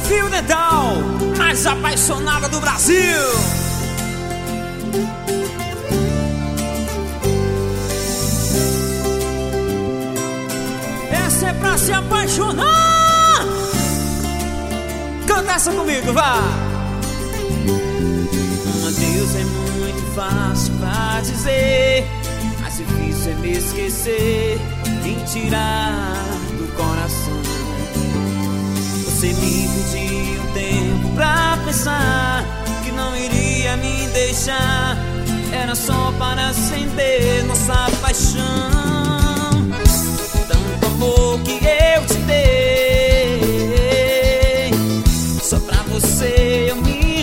Fio Dental, mais apaixonada do Brasil. Essa é pra se apaixonar. Canta essa comigo, vá. Um adeus é muito fácil pra dizer, mais difícil é me esquecer, em tirar do coração. Você me pediu um tempo pra pensar que não iria me deixar, era só para acender nossa paixão. Tanto amor que eu te dei, só pra você eu me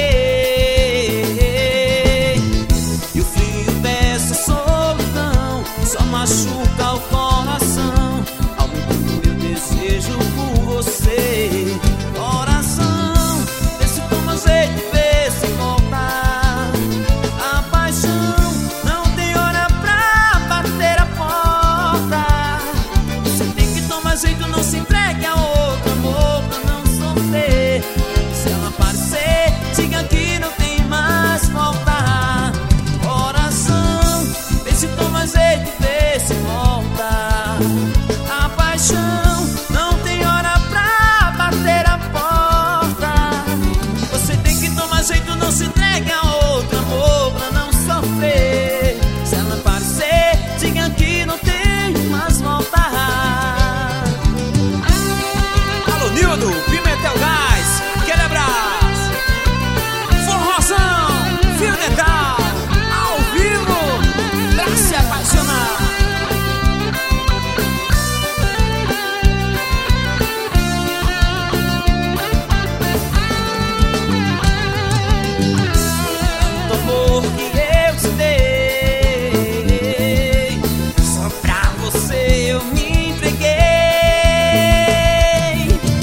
entreguei. E o frio dessa solidão só machuca o coração, aumentando meu desejo por você. Coração, vê se toma jeito, vê se voltar. A paixão não tem hora pra bater a porta. Você tem que tomar jeito, não se entrega.